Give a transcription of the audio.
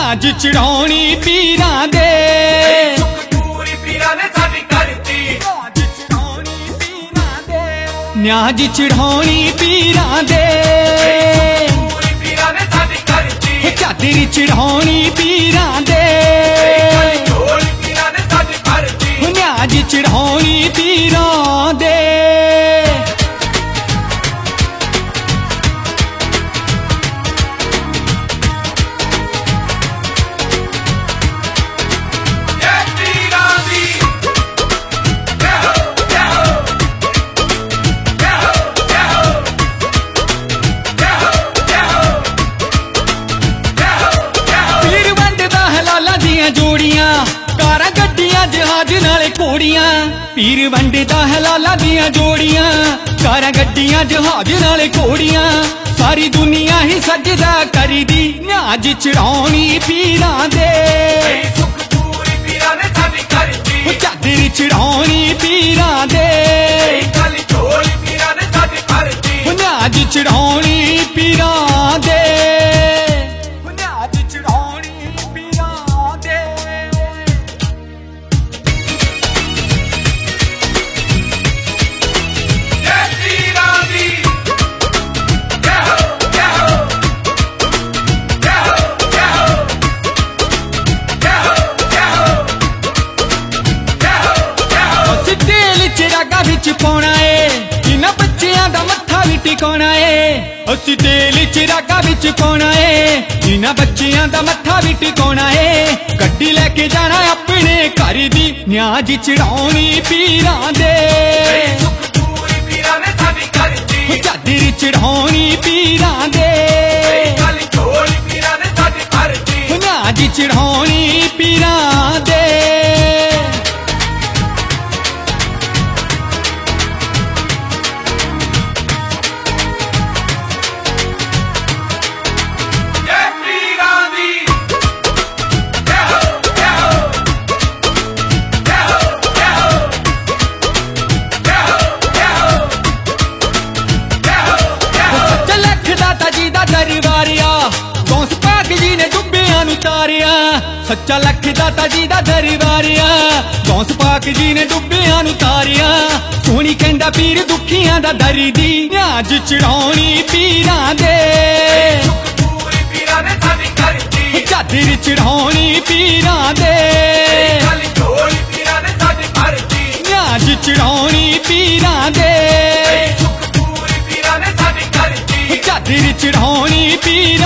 ਨਿਆਜ ਚੜਾਉਣੀ ਪੀਰਾਂ ਦੇ ਪੂਰੀ ਪੀਰਾਂ ਨੇ ਸਾਡੀ ਕਰਤੀ ਨਿਆਜ ਚੜਾਉਣੀ ਪੀਰਾਂ ਦੇ ਪੂਰੀ ਪੀਰਾਂ ਨੇ ਸਾਡੀ ਕਰਤੀ ਚਾਦਰ ਚੜਾਉਣੀ ਪੀਰਾਂ ਦੇ ਢੋਲ ਪੀਰਾਂ ਨੇ ਸਾਡੀ ਕਰਤੀ ਨਿਆਜ ਚੜਾਉਣੀ ਪੀਰਾਂ ਦੇ जोड़ियां कारां गड्डियां जहाज नाले घोड़ियां पीर वंडदा है लाला दियां जोड़ियां कारां गड्डियां जहाज नाले घोड़ियां सारी दुनिया ही सजदा करदी नियाज चढ़ाउणी पीरां दे चादर चढ़ाउणी पीरां दे नियाज चढ़ाउणी पीरां दे पाउणा है इन्हां बच्चियां दा मत्था भी टिकाउणा है असीं तेल च रागा विच पाउणा है इन्हां बच्चियां दा मत्था भी टिकाउणा है गड्डी लैके जाना अपने घर दी नियाज चढ़ाउणी पीरां दे चादर चढ़ाउणी पीरां दे नियाज चढ़ाउणी पीरां दे सच्चा लख दाता जी दा दरबारिया गौस पाक जी ने डुब्बियां नूं तारिया सोहनी कहंदा पीर दुखियां दा दर्दी नियाज चढ़ाउणी पीरां दे चादर चढ़ाउणी पीरां दे नियाज चढ़ाउणी पीरां दे चादर चढ़ाउणी पीरां